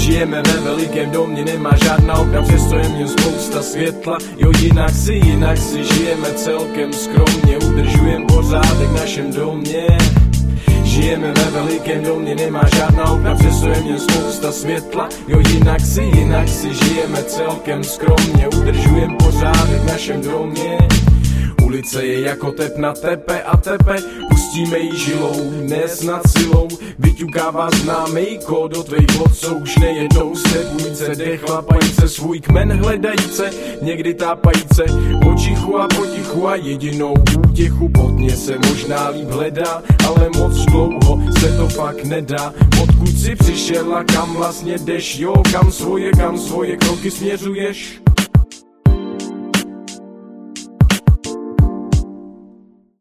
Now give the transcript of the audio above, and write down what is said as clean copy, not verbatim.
Žijeme ve velikém domě, nemá žádná okna, přesto je měl spousta světla. Jo, jinak si žijeme celkem skromně, udržujem pořádek v našem domě. Žijeme ve velikém domě, nemá žádná okna, přesto je měl spousta světla. Jo, jinak si žijeme celkem skromně, udržujem pořádek v našem domě. Ulice je jako tep na tepe a tepe, pustíme jí žilou, ne snad silou. Vyťukává známej kód do tvých vod, co už nejednou sledujíce. Dech chlapajíce, svůj kmen hledajíce, někdy tápajíce. Potichu a jedinou útěchu potně se možná líp hledá, ale moc dlouho se to fakt nedá. Odkud jsi přišel a kam vlastně jdeš, jo, kam svoje kroky směřuješ?